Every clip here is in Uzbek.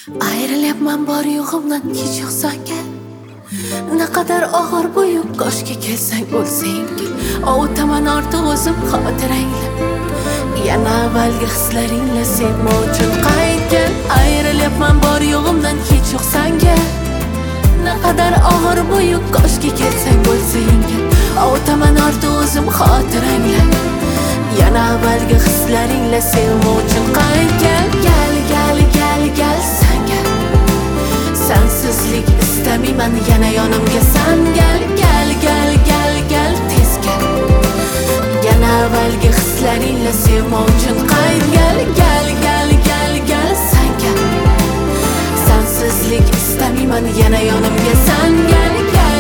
Ayrilyapman bor yo'g'imdan hech yo'qsanga. Naqadar og'ir bu yuk, koshki kelsang o'lsang. Ovutaman ortiq o'zim xotirangla. Yana avvalgi hislaringla sevma uchun qaytgan. Ayrilyapman bor yo'g'imdan hech yo'qsanga. Naqadar og'ir bu yuk, koshki kelsang o'lsang. Ovutaman ortiq o'zim xotirangla. Yana avvalgi hislaringla sevma uchun qaytgan. Gal sanga. Sensizlik istamayman, yana yonimga san gal tezga. Yana avvalgi hislaringla sevma uchun qaytgan. Gal sanga. Sensizlik istamayman, yana yonimga san gal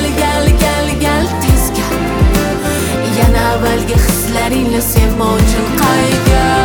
tezga. Yana avvalgi hislaringla sevma uchun qaytgan.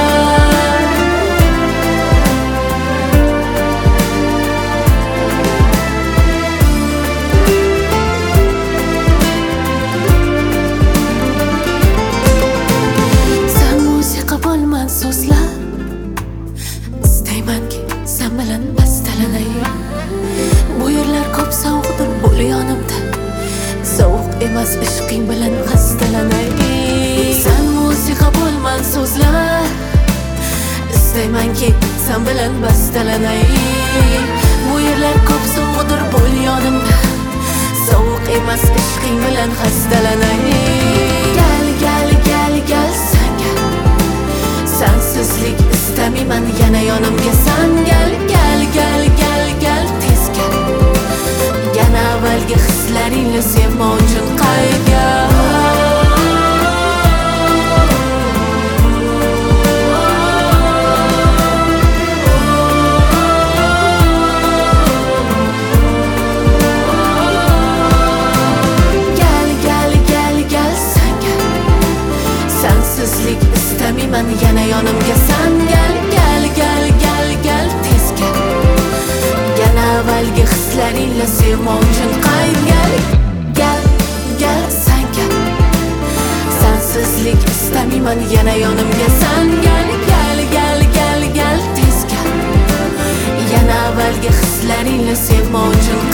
So'zlar istaymanki sen bilan bastalanay. Bu yerlar ko'p sovuqdir bo'l yonimda. Sovuq emas ishqing bilan xastalanay. Sen musiqa bo'lman so'zlar istaymanki sen bilan bastalanay. Bu yerlar ko'p sovuqdir bo'l yonimda. Sovuq emas ishqing bilan xastalanay. Gal sanga. Sensizlik istamayman, yana yonimga san gal tezga. Yana avvalgi hislaringla sevma uchun qaytgan. Gal sanga. Sensizlik istamayman, yana yonimga san gal tezga. Yana avvalgi hislaringla sevma uchun qaytgan. Gal sanga. Sensizlik istamayman, yana yonimga san gal tezga. Yana avvalgi hislaringla sevma uchun